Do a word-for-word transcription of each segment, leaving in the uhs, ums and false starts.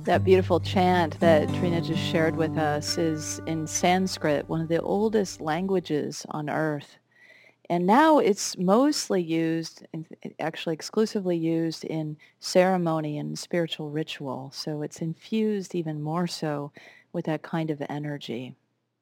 That beautiful chant that Trina just shared with us is in Sanskrit, one of the oldest languages on earth. And now it's mostly used, actually exclusively used in ceremony and spiritual ritual. So it's infused even more so with that kind of energy.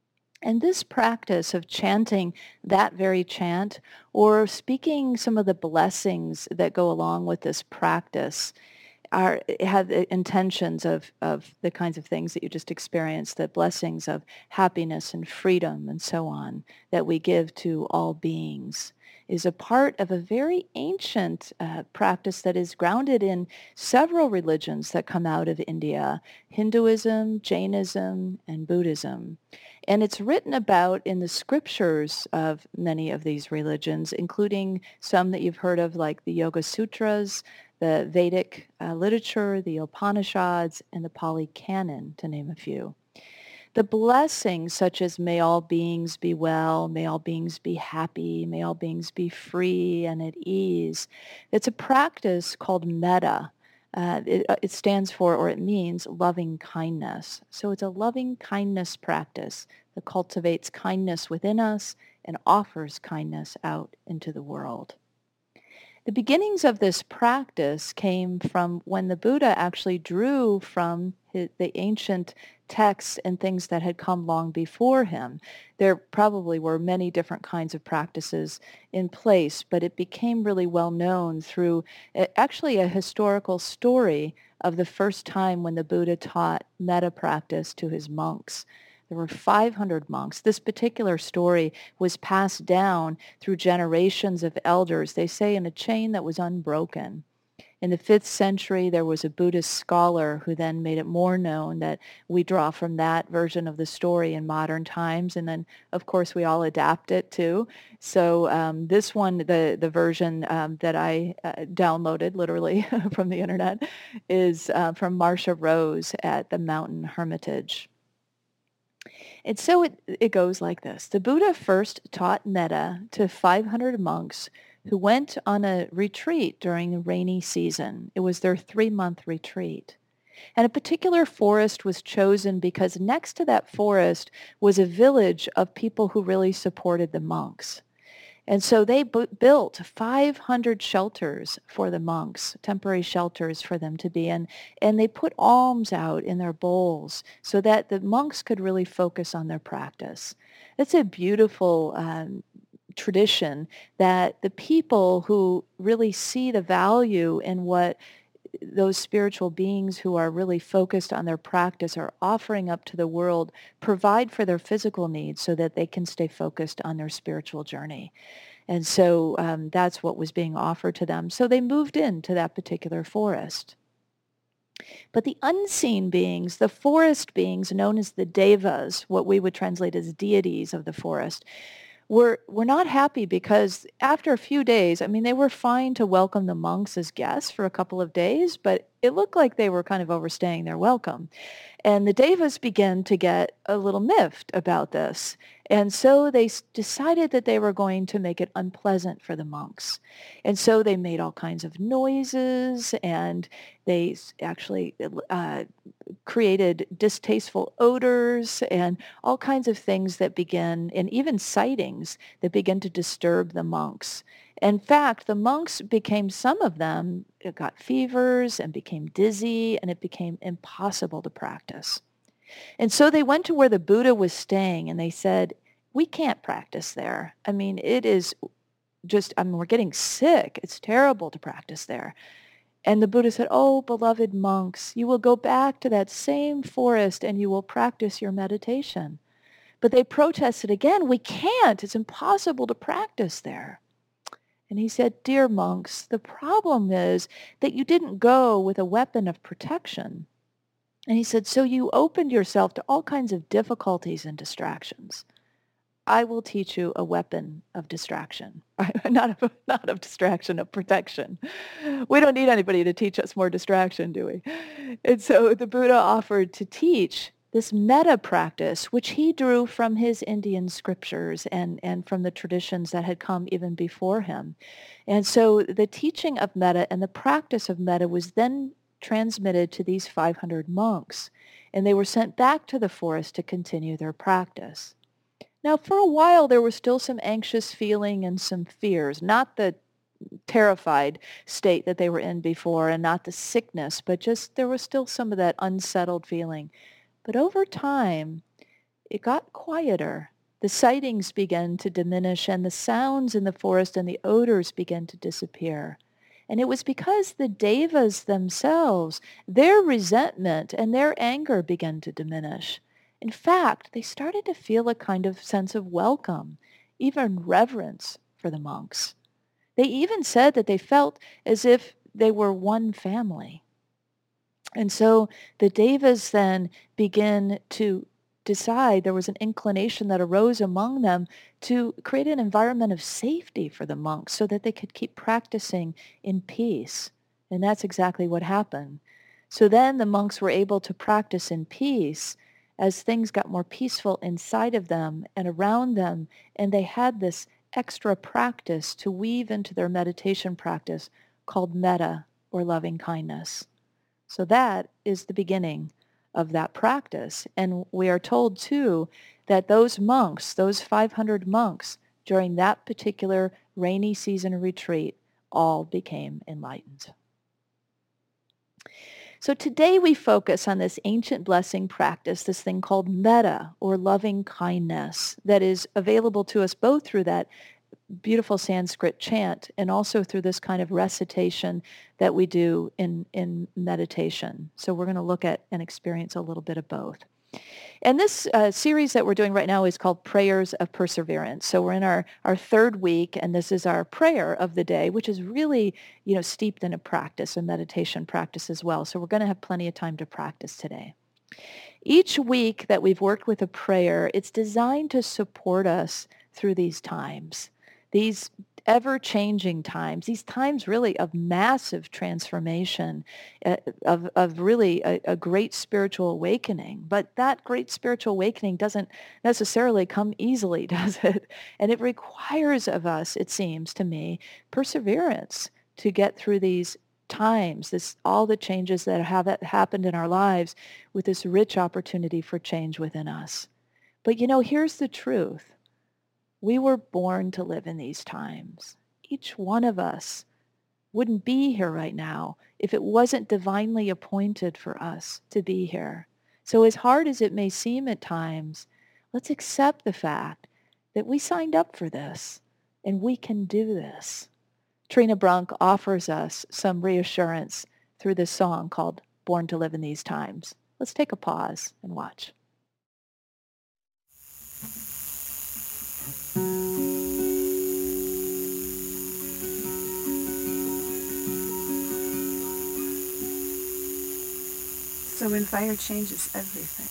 And this practice of chanting that very chant or speaking some of the blessings that go along with this practice are have the intentions of, of the kinds of things that you just experienced, the blessings of happiness and freedom and so on that we give to all beings, is a part of a very ancient uh, practice that is grounded in several religions that come out of India: Hinduism, Jainism, and Buddhism. And it's written about in the scriptures of many of these religions, including some that you've heard of, like the Yoga Sutras, the Vedic uh, literature, the Upanishads, and the Pali Canon, to name a few. The blessings such as may all beings be well, may all beings be happy, may all beings be free and at ease. It's a practice called metta. Uh, it, it stands for, or it means, loving kindness. So it's a loving kindness practice that cultivates kindness within us and offers kindness out into the world. The beginnings of this practice came from when the Buddha actually drew from his, the ancient texts and things that had come long before him. There probably were many different kinds of practices in place, but it became really well known through actually a historical story of the first time when the Buddha taught metta practice to his monks. There were five hundred monks. This particular story was passed down through generations of elders, they say in a chain that was unbroken. In the fifth century, there was a Buddhist scholar who then made it more known that we draw from that version of the story in modern times. And then, of course, we all adapt it too. So um, this one, the, the version um, that I uh, downloaded literally from the internet, is uh, from Marcia Rose at the Mountain Hermitage. And so it, it goes like this. The Buddha first taught metta to five hundred monks who went on a retreat during the rainy season. It was their three-month retreat. And a particular forest was chosen because next to that forest was a village of people who really supported the monks. And so they bu- built five hundred shelters for the monks, temporary shelters for them to be in. And they put alms out in their bowls so that the monks could really focus on their practice. It's a beautiful um, tradition that the people who really see the value in what those spiritual beings who are really focused on their practice are offering up to the world provide for their physical needs so that they can stay focused on their spiritual journey. And so um, that's what was being offered to them. So they moved into that particular forest. But the unseen beings, the forest beings known as the devas, what we would translate as deities of the forest, were were not happy because after a few days, I mean, they were fine to welcome the monks as guests for a couple of days, but it looked like they were kind of overstaying their welcome. And the devas began to get a little miffed about this. And so they s- decided that they were going to make it unpleasant for the monks. And so they made all kinds of noises, and they s- actually uh, created distasteful odors and all kinds of things that begin, and even sightings that begin to disturb the monks. In fact, the monks became, some of them it got fevers and became dizzy, and it became impossible to practice. And so they went to where the Buddha was staying, and they said, we can't practice there. I mean, it is just, I mean, we're getting sick. It's terrible to practice there. And the Buddha said, oh, beloved monks, you will go back to that same forest and you will practice your meditation. But they protested again, we can't. It's impossible to practice there. And he said, dear monks, the problem is that you didn't go with a weapon of protection. And he said, so you opened yourself to all kinds of difficulties and distractions. I will teach you a weapon of distraction, not of, not of distraction, of protection. We don't need anybody to teach us more distraction, do we? And so the Buddha offered to teach this metta practice, which he drew from his Indian scriptures and, and from the traditions that had come even before him. And so the teaching of metta and the practice of metta was then transmitted to these five hundred monks, and they were sent back to the forest to continue their practice. Now, for a while, there was still some anxious feeling and some fears, not the terrified state that they were in before and not the sickness, but just there was still some of that unsettled feeling. But over time, it got quieter. The sightings began to diminish and the sounds in the forest and the odors began to disappear. And it was because the devas themselves, their resentment and their anger began to diminish. In fact, they started to feel a kind of sense of welcome, even reverence for the monks. They even said that they felt as if they were one family. And so the devas then begin to decide, there was an inclination that arose among them to create an environment of safety for the monks so that they could keep practicing in peace. And that's exactly what happened. So then the monks were able to practice in peace as things got more peaceful inside of them and around them, and they had this extra practice to weave into their meditation practice called metta, or loving kindness. So that is the beginning of that practice. And we are told too that those monks, those five hundred monks, during that particular rainy season retreat, all became enlightened. So today we focus on this ancient blessing practice, this thing called metta, or loving kindness, that is available to us both through that beautiful Sanskrit chant and also through this kind of recitation that we do in, in meditation. So we're going to look at and experience a little bit of both. And this uh, series that we're doing right now is called Prayers of Perseverance. So we're in our, our third week, and this is our prayer of the day, which is really, you know, steeped in a practice, a meditation practice as well. So we're going to have plenty of time to practice today. Each week that we've worked with a prayer, it's designed to support us through these times, these ever-changing times, these times really of massive transformation, uh, of, of really a, a great spiritual awakening. But that great spiritual awakening doesn't necessarily come easily, does it? And it requires of us, it seems to me, perseverance to get through these times, this all the changes that have happened in our lives with this rich opportunity for change within us. But you know, here's the truth. We were born to live in these times. Each one of us wouldn't be here right now if it wasn't divinely appointed for us to be here. So as hard as it may seem at times, let's accept the fact that we signed up for this and we can do this. Trina Brunk offers us some reassurance through this song called Born to Live in These Times. Let's take a pause and watch. So when fire changes everything,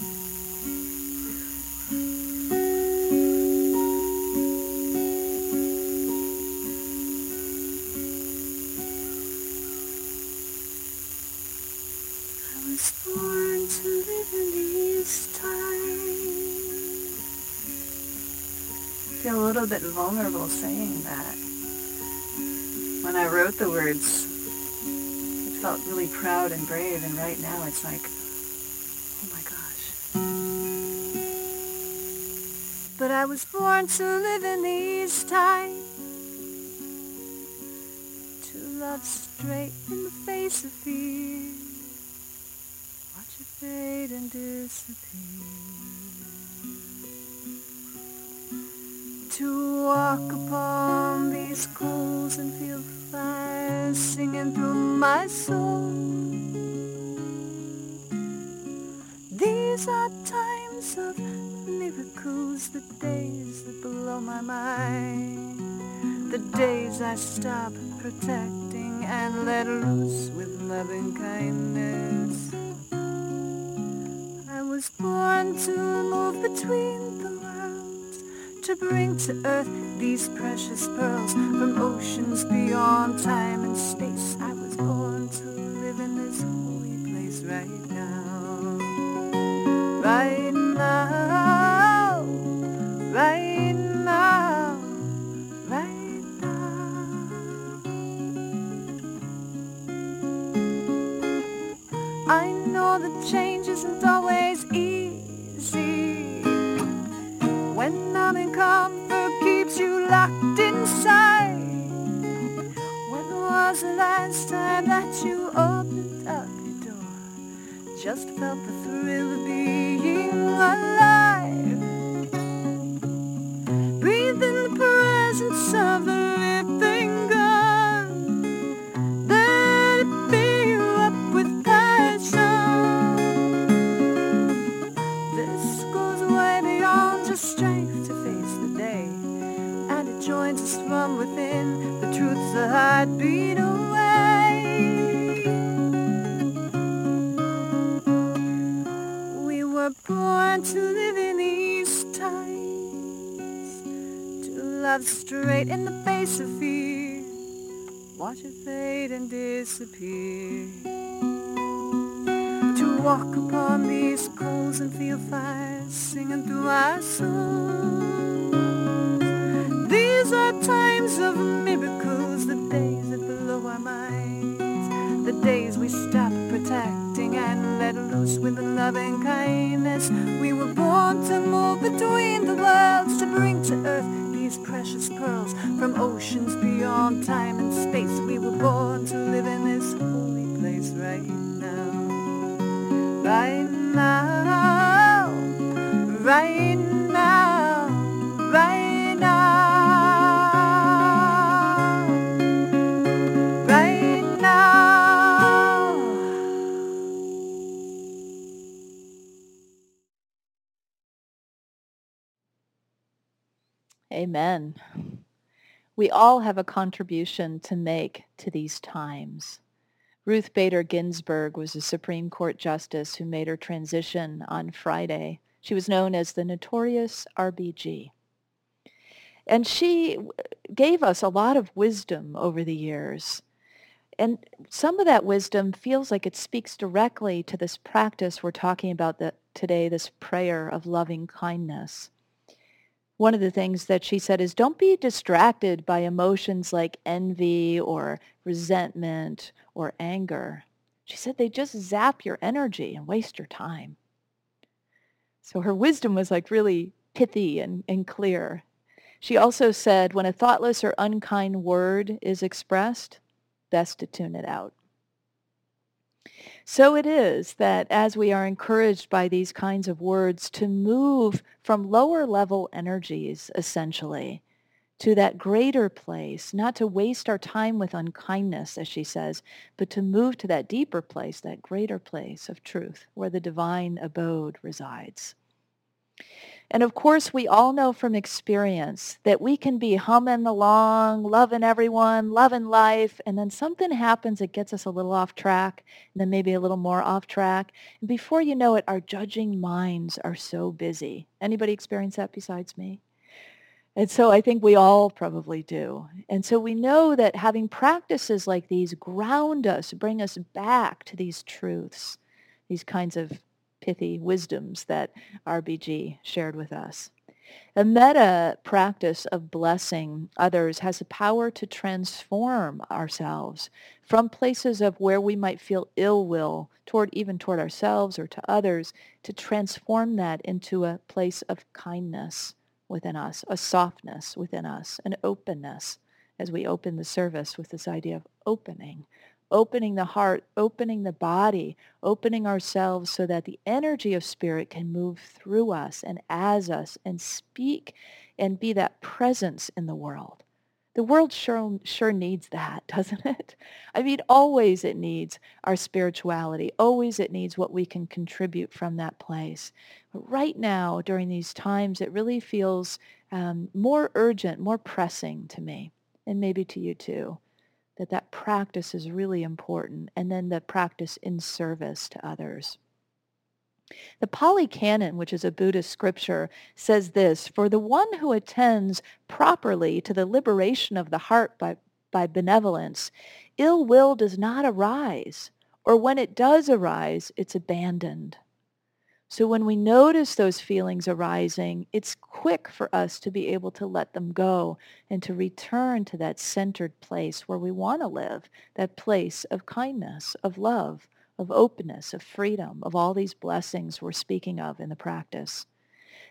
I was born to live in these times. I feel a little bit vulnerable saying that. When I wrote the words, felt really proud and brave, and right now it's like, oh my gosh. But I was born to live in these times, to love straight in the face of fear, watch it fade and disappear, to walk upon these coals and feel fire singing through my soul. These are times of miracles, the days that blow my mind, the days I stop protecting and let loose with loving kindness. I was born to move between the worlds, to bring to earth these precious pearls from oceans beyond time and space. I was born to live in this holy place right now, right now, right now, right now. when numbing comfort keeps you locked inside. When was the last time that you opened up your door? Just felt the thrill of being alive. Breathe in the presence of the living God. Let it fill you up with passion. This goes way beyond just strength to face the day, and it joins us from within. The truth's a heartbeat away. We were born to live in these times, to love straight in the face of fear, watch it fade and disappear, to walk upon these coals and feel fire singing through our souls. These are times of miracles, the days that blow our minds, the days we stop protecting and let loose with loving kindness. We were born to move between the worlds, to bring to earth these precious pearls from oceans beyond time and space. We were born to live in this holy place right now, right now, right now, right now, right now. Amen. We all have a contribution to make to these times. Ruth Bader Ginsburg was a Supreme Court justice who made her transition on Friday. She was known as the Notorious R B G. And she gave us a lot of wisdom over the years. And some of that wisdom feels like it speaks directly to this practice we're talking about the, today, this prayer of loving kindness. One of the things that she said is, don't be distracted by emotions like envy or resentment or anger. She said they just zap your energy and waste your time. So her wisdom was like really pithy and, and clear. She also said, when a thoughtless or unkind word is expressed, best to tune it out. So it is that as we are encouraged by these kinds of words to move from lower level energies, essentially, to that greater place, not to waste our time with unkindness, as she says, but to move to that deeper place, that greater place of truth, where the divine abode resides. And of course, we all know from experience that we can be humming along, loving everyone, loving life, and then something happens that gets us a little off track, and then maybe a little more off track. And before you know it, our judging minds are so busy. Anybody experience that besides me? And so I think we all probably do. And so we know that having practices like these ground us, bring us back to these truths, these kinds of pithy wisdoms that R B G shared with us. A metta practice of blessing others has the power to transform ourselves from places of where we might feel ill will toward even toward ourselves or to others, to transform that into a place of kindness within us, a softness within us, an openness, as we open the service with this idea of opening. Opening the heart, opening the body, opening ourselves so that the energy of spirit can move through us and as us and speak and be that presence in the world. The world sure, sure needs that, doesn't it? I mean, always it needs our spirituality. Always it needs what we can contribute from that place. But right now, during these times, it really feels um, more urgent, more pressing to me, and maybe to you too, that that practice is really important, and then the practice in service to others. The Pali Canon, which is a Buddhist scripture, says this: for the one who attends properly to the liberation of the heart by, by benevolence, ill will does not arise, or when it does arise, it's abandoned. So when we notice those feelings arising, it's quick for us to be able to let them go and to return to that centered place where we want to live, that place of kindness, of love, of openness, of freedom, of all these blessings we're speaking of in the practice.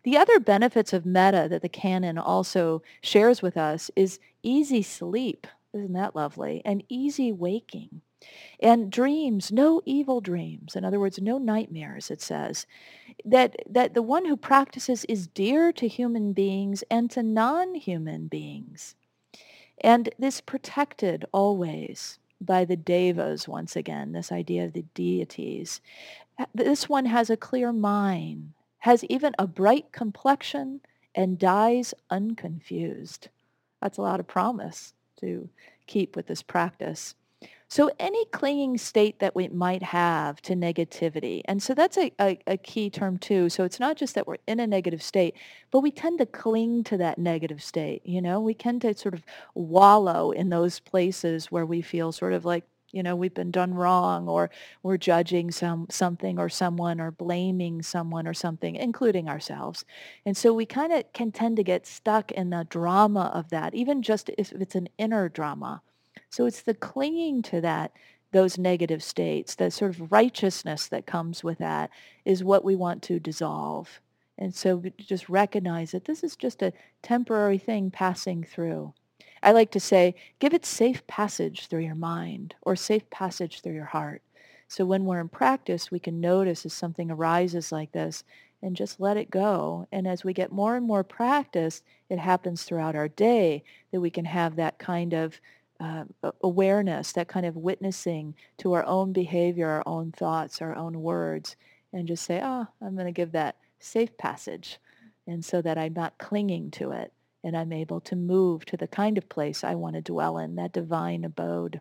The other benefits of metta that the canon also shares with us is easy sleep. Isn't that lovely? And easy waking. And dreams, no evil dreams. In other words, no nightmares, it says. That, that the one who practices is dear to human beings and to non-human beings. And this protected always by the devas, once again, this idea of the deities. This one has a clear mind, has even a bright complexion, and dies unconfused. That's a lot of promise to keep with this practice. So any clinging state that we might have to negativity, and so that's a, a, a key term too. So it's not just that we're in a negative state, but we tend to cling to that negative state. You know, we tend to sort of wallow in those places where we feel sort of like, you know, we've been done wrong, or we're judging some something or someone, or blaming someone or something, including ourselves. And so we kind of can tend to get stuck in the drama of that, even just if it's an inner drama. So it's the clinging to that, those negative states, that sort of righteousness that comes with that is what we want to dissolve. And so just recognize that this is just a temporary thing passing through. I like to say, give it safe passage through your mind or safe passage through your heart. So when we're in practice, we can notice as something arises like this and just let it go. And as we get more and more practice, it happens throughout our day that we can have that kind of uh, awareness, that kind of witnessing to our own behavior, our own thoughts, our own words, and just say, oh, I'm going to give that safe passage. And so that I'm not clinging to it, and I'm able to move to the kind of place I want to dwell in, that divine abode.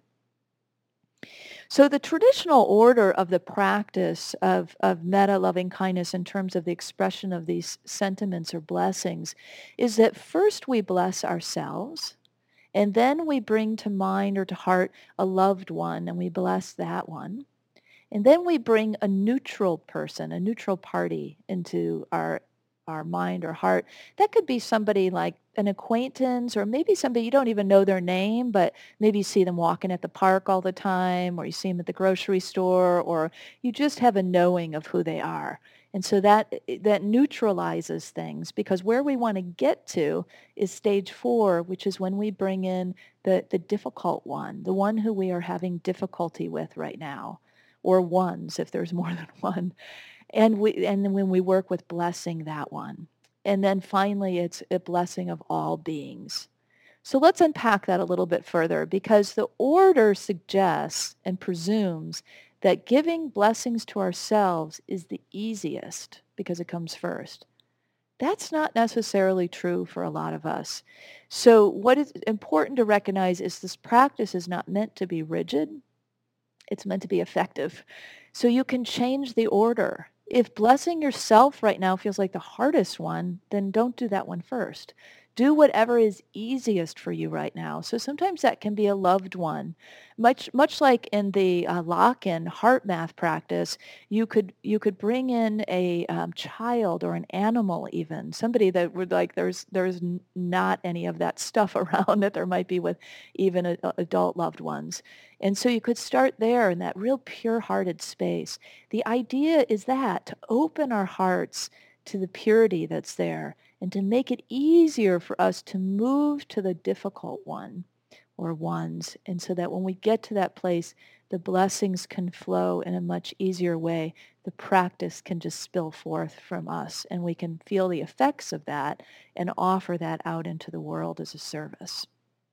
So the traditional order of the practice of, of metta, loving kindness, in terms of the expression of these sentiments or blessings is that first we bless ourselves, and then we bring to mind or to heart a loved one, and we bless that one. And then we bring a neutral person, a neutral party into our our mind or heart. That could be somebody like an acquaintance, or maybe somebody you don't even know their name, but maybe you see them walking at the park all the time, or you see them at the grocery store, or you just have a knowing of who they are. And so that that neutralizes things, because where we want to get to is stage four, which is when we bring in the, the difficult one, the one who we are having difficulty with right now, or ones if there's more than one. And we and then when we work with blessing that one. And then finally it's a blessing of all beings. So let's unpack that a little bit further, because the order suggests and presumes that giving blessings to ourselves is the easiest because it comes first. That's not necessarily true for a lot of us. So what is important to recognize is this practice is not meant to be rigid. It's meant to be effective. So you can change the order. If blessing yourself right now feels like the hardest one, then don't do that one first. Do whatever is easiest for you right now. So sometimes that can be a loved one. Much much like in the uh, lock-in heart math practice, you could you could bring in a um, child or an animal, even somebody that would like there's there's n- not any of that stuff around that there might be with even a, a adult loved ones. And so you could start there in that real pure-hearted space. The idea is that to open our hearts to the purity that's there, and to make it easier for us to move to the difficult one or ones. And so that when we get to that place, the blessings can flow in a much easier way. The practice can just spill forth from us, and we can feel the effects of that and offer that out into the world as a service.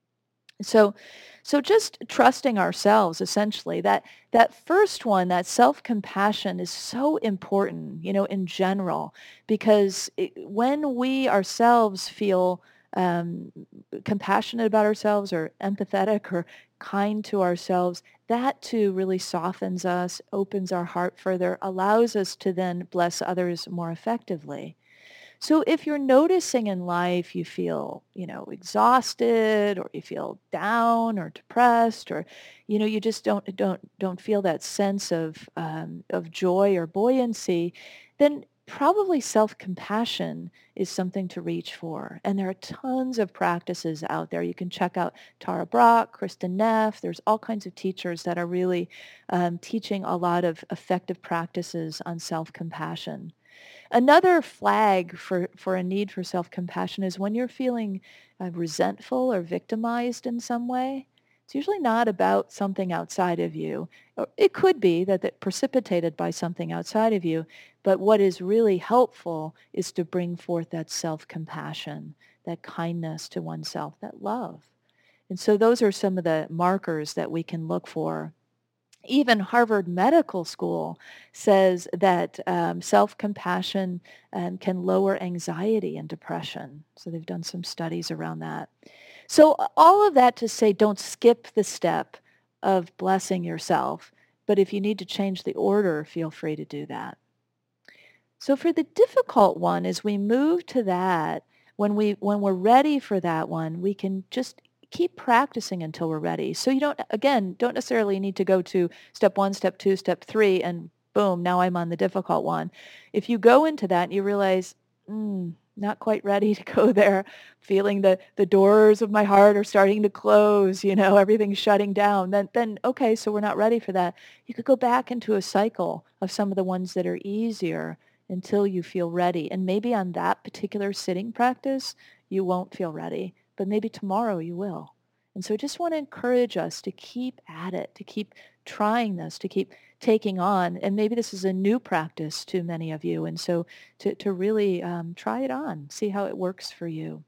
So, so just trusting ourselves, essentially, that that first one, that self-compassion is so important, you know, in general, because it, when we ourselves feel um, compassionate about ourselves, or empathetic, or kind to ourselves, that too really softens us, opens our heart further, allows us to then bless others more effectively. So if you're noticing in life you feel, you know, exhausted, or you feel down or depressed, or, you know, you just don't don't don't feel that sense of um, of joy or buoyancy, then probably self-compassion is something to reach for. And there are tons of practices out there. You can check out Tara Brach, Kristen Neff. There's all kinds of teachers that are really um, teaching a lot of effective practices on self-compassion. Another flag for, for a need for self-compassion is when you're feeling uh, resentful or victimized in some way. It's usually not about something outside of you. Or it could be that it's precipitated by something outside of you, but what is really helpful is to bring forth that self-compassion, that kindness to oneself, that love. And so those are some of the markers that we can look for. Even Harvard Medical School says that um, self-compassion um, can lower anxiety and depression. So they've done some studies around that. So all of that to say, don't skip the step of blessing yourself. But if you need to change the order, feel free to do that. So for the difficult one, as we move to that, when we when we're ready for that one, we can just keep practicing until we're ready. So you don't, again, don't necessarily need to go to step one, step two, step three, and boom, now I'm on the difficult one. If you go into that and you realize, mm, not quite ready to go there, feeling the, the doors of my heart are starting to close, you know, everything's shutting down, then, then okay, so we're not ready for that. You could go back into a cycle of some of the ones that are easier until you feel ready. And maybe on that particular sitting practice, you won't feel ready, but maybe tomorrow you will. And so I just want to encourage us to keep at it, to keep trying this, to keep taking on. And maybe this is a new practice to many of you. And so to, to really um, try it on, see how it works for you.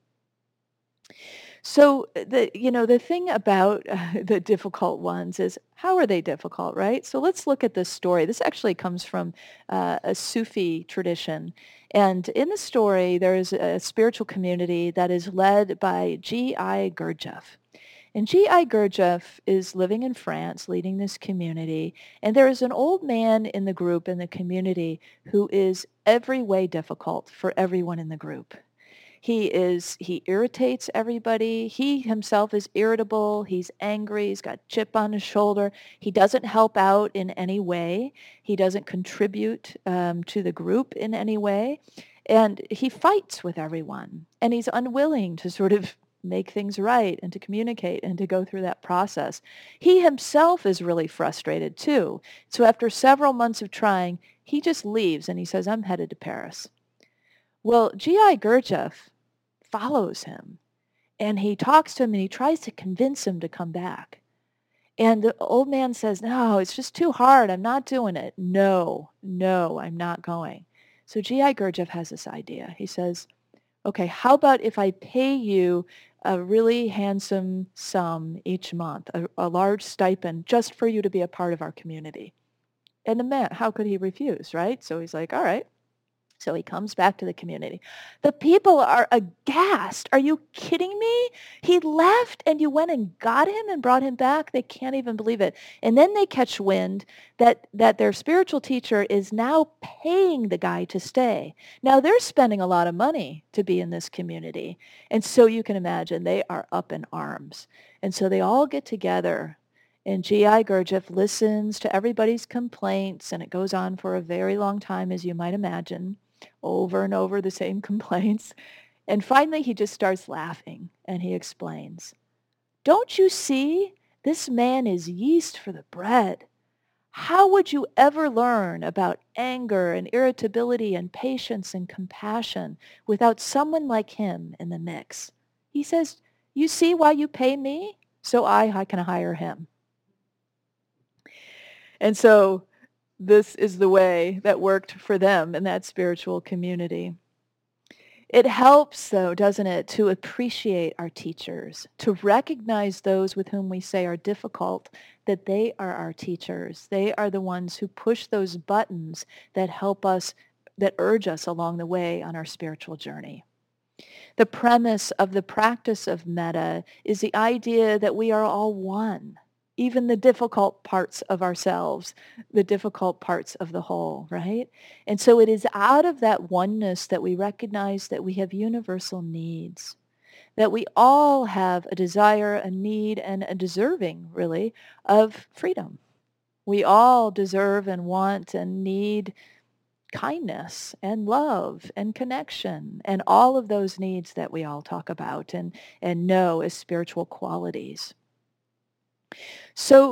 So the you know the thing about uh, the difficult ones is how are they difficult, right? So let's look at this story. This actually comes from uh, a Sufi tradition, and in the story there is a spiritual community that is led by G I Gurdjieff. And G I Gurdjieff is living in France, leading this community, and there is an old man in the group, in the community, who is every way difficult for everyone in the group. He is, he irritates everybody. He himself is irritable. He's angry. He's got chip on his shoulder. He doesn't help out in any way. He doesn't contribute um, to the group in any way. And he fights with everyone. And he's unwilling to sort of make things right and to communicate and to go through that process. He himself is really frustrated too. So after several months of trying, he just leaves and he says, I'm headed to Paris. Well, G I Gurdjieff follows him, and he talks to him, and he tries to convince him to come back. And the old man says, no, it's just too hard. I'm not doing it. No, no, I'm not going. So G I Gurdjieff has this idea. He says, okay, how about if I pay you a really handsome sum each month, a, a large stipend, just for you to be a part of our community? And the man, how could he refuse, right? So he's like, all right. So he comes back to the community. The people are aghast. Are you kidding me? He left and you went and got him and brought him back? They can't even believe it. And then they catch wind that, that their spiritual teacher is now paying the guy to stay. Now they're spending a lot of money to be in this community. And so you can imagine they are up in arms. And so they all get together. And G I Gurdjieff listens to everybody's complaints, and it goes on for a very long time, as you might imagine, over and over the same complaints. And finally, he just starts laughing, and he explains, don't you see? This man is yeast for the bread. How would you ever learn about anger and irritability and patience and compassion without someone like him in the mix? He says, you see why you pay me? So I, I can hire him. And so this is the way that worked for them in that spiritual community. It helps, though, doesn't it, to appreciate our teachers, to recognize those with whom we say are difficult, that they are our teachers. They are the ones who push those buttons that help us, that urge us along the way on our spiritual journey. The premise of the practice of metta is the idea that we are all one. Even the difficult parts of ourselves, the difficult parts of the whole, right? And so it is out of that oneness that we recognize that we have universal needs, that we all have a desire, a need, and a deserving, really, of freedom. We all deserve and want and need kindness and love and connection and all of those needs that we all talk about and, and know as spiritual qualities. So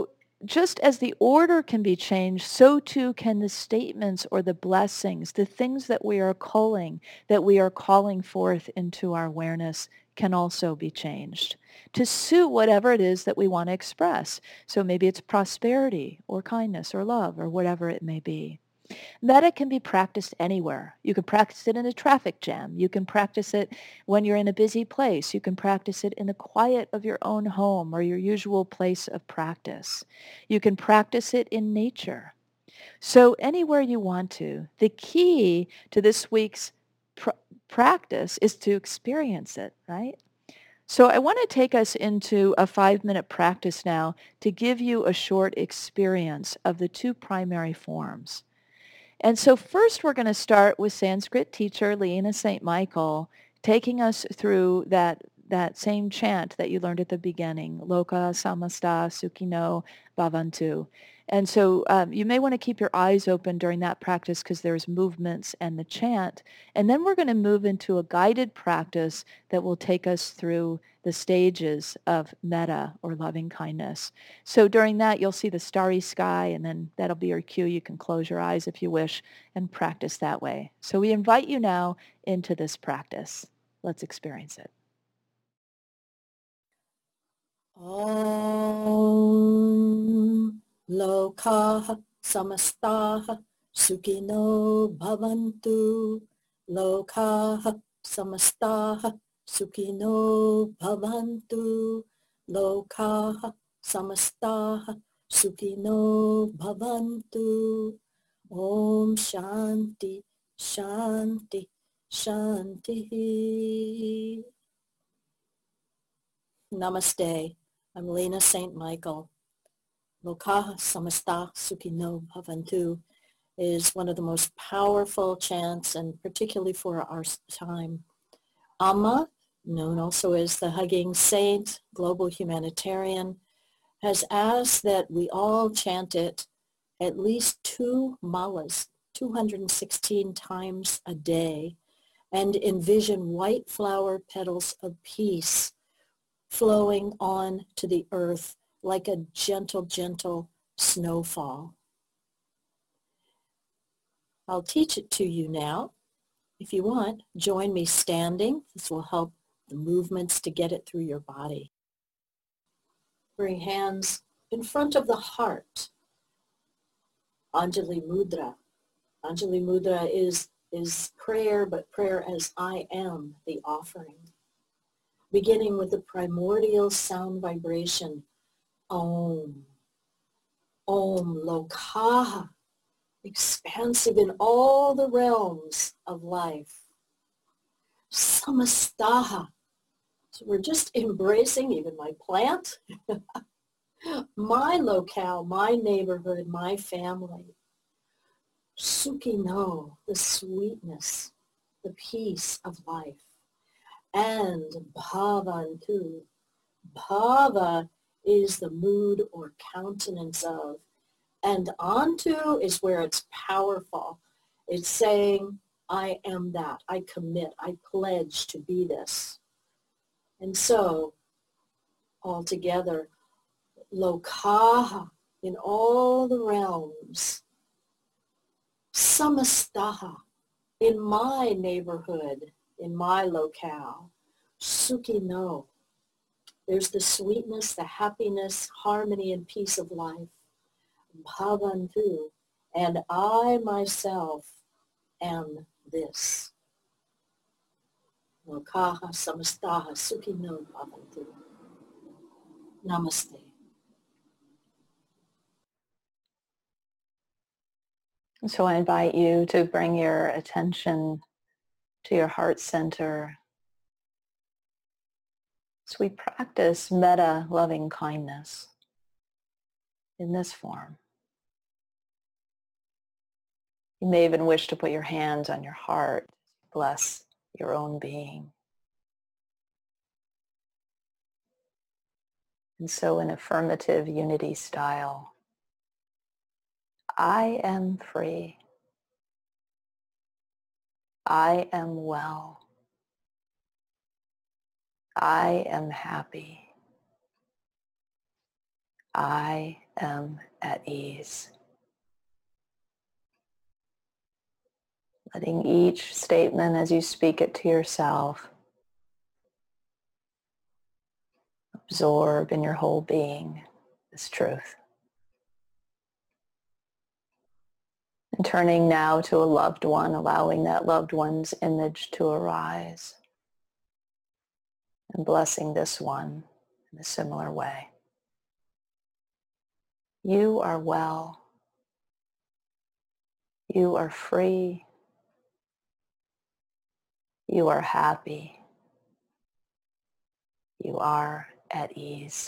just as the order can be changed, so too can the statements or the blessings, the things that we are calling, that we are calling forth into our awareness can also be changed to suit whatever it is that we want to express. So maybe it's prosperity or kindness or love or whatever it may be. Metta can be practiced anywhere. You can practice it in a traffic jam. You can practice it when you're in a busy place. You can practice it in the quiet of your own home or your usual place of practice. You can practice it in nature. So anywhere you want to. The key to this week's pr- practice is to experience it, right? So I want to take us into a five-minute practice now to give you a short experience of the two primary forms. And so first we're going to start with Sanskrit teacher Leena Saint Michael taking us through that that same chant that you learned at the beginning, Loka Samasta Sukhino Bhavantu. And so um, you may want to keep your eyes open during that practice because there's movements and the chant. And then we're going to move into a guided practice that will take us through the stages of metta or loving kindness. So during that, you'll see the starry sky, and then that'll be your cue. You can close your eyes if you wish and practice that way. So we invite you now into this practice. Let's experience it. Om Lokaha Samastaha Sukhino Bhavantu. Lokaha Samastaha Sukhino Bhavantu. Lokaha Samastaha Sukhino Bhavantu. Om Shanti Shanti Shanti. Namaste. I'm Leena Saint Michael. Lokaha Samasta Sukhino Bhavantu is one of the most powerful chants, and particularly for our time. Amma, known also as the Hugging Saint, global humanitarian, has asked that we all chant it at least two malas, two hundred sixteen times a day, and envision white flower petals of peace flowing on to the earth like a gentle, gentle snowfall. I'll teach it to you now. If you want, join me standing. This will help the movements to get it through your body. Bring hands in front of the heart. Anjali Mudra. Anjali Mudra is, is prayer, but prayer as I am, the offering. Beginning with the primordial sound vibration, Om. Om Lokaha, expansive in all the realms of life. Samastaha, so we're just embracing even my plant, my locale, my neighborhood, my family. Sukhino, the sweetness, the peace of life. And Bhavantu. Bhava is the mood or countenance of. And Antu is where it's powerful. It's saying, I am that. I commit. I pledge to be this. And so, altogether, Lokaha, in all the realms. Samastaha, in my neighborhood, in my locale. Sukhino, there's the sweetness, the happiness, harmony, and peace of life. Bhavantu, and I myself am this. Lokaha Samastaha Sukhino Bhavantu. Namaste. So I invite you to bring your attention to your heart center. So we practice metta, loving kindness, in this form. You may even wish to put your hands on your heart, bless your own being. And so in affirmative unity style, I am free. I am well. I am happy. I am at ease. Letting each statement as you speak it to yourself absorb in your whole being this truth. And turning now to a loved one, allowing that loved one's image to arise and blessing this one in a similar way. You are well. You are free. You are happy. You are at ease.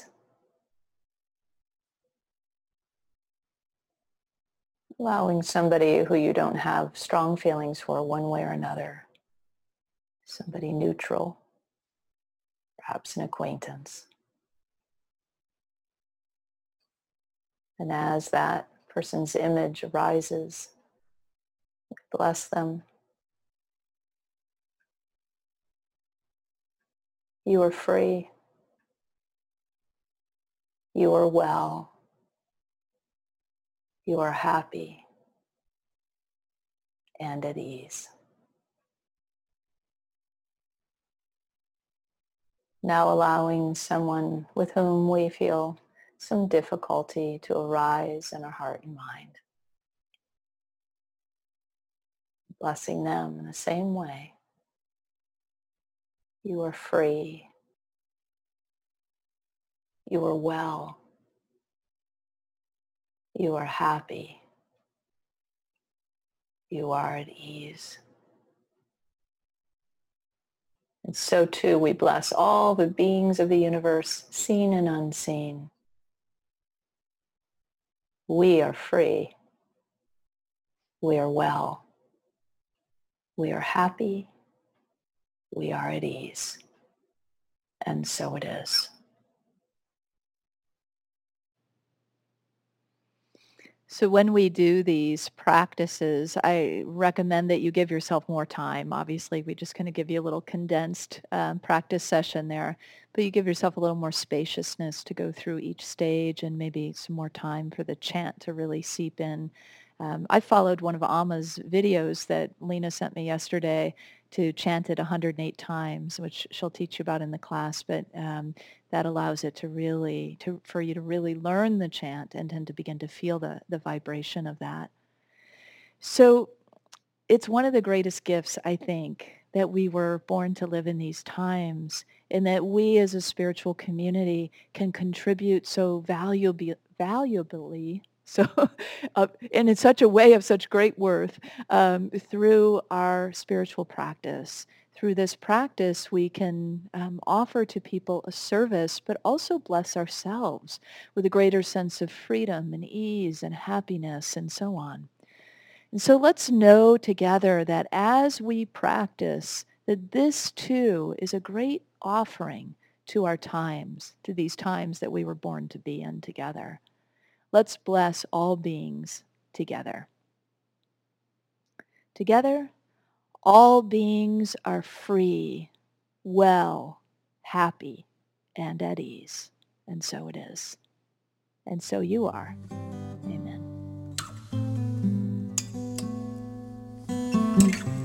Allowing somebody who you don't have strong feelings for one way or another, somebody neutral, perhaps an acquaintance. And as that person's image arises, bless them. You are free. You are well. You are happy and at ease. Now allowing someone with whom we feel some difficulty to arise in our heart and mind. Blessing them in the same way. You are free. You are well. You are happy. You are at ease. And so too we bless all the beings of the universe, seen and unseen. We are free. We are well. We are happy. We are at ease. And so it is. So when we do these practices, I recommend that you give yourself more time. Obviously, we just kind of give you a little condensed um, practice session there, but you give yourself a little more spaciousness to go through each stage and maybe some more time for the chant to really seep in. Um, I followed one of Amma's videos that Lena sent me yesterday to chant it one hundred eight times, which she'll teach you about in the class, but um, that allows it to really, to, for you to really learn the chant and then to begin to feel the, the vibration of that. So it's one of the greatest gifts, I think, that we were born to live in these times and that we as a spiritual community can contribute so valuably, valuably so, uh, and in such a way of such great worth um, through our spiritual practice. Through this practice, we can um, offer to people a service, but also bless ourselves with a greater sense of freedom and ease and happiness and so on. And so let's know together that as we practice, that this too is a great offering to our times, to these times that we were born to be in together. Let's bless all beings together. Together, all beings are free, well, happy, and at ease. And so it is. And so you are. Amen.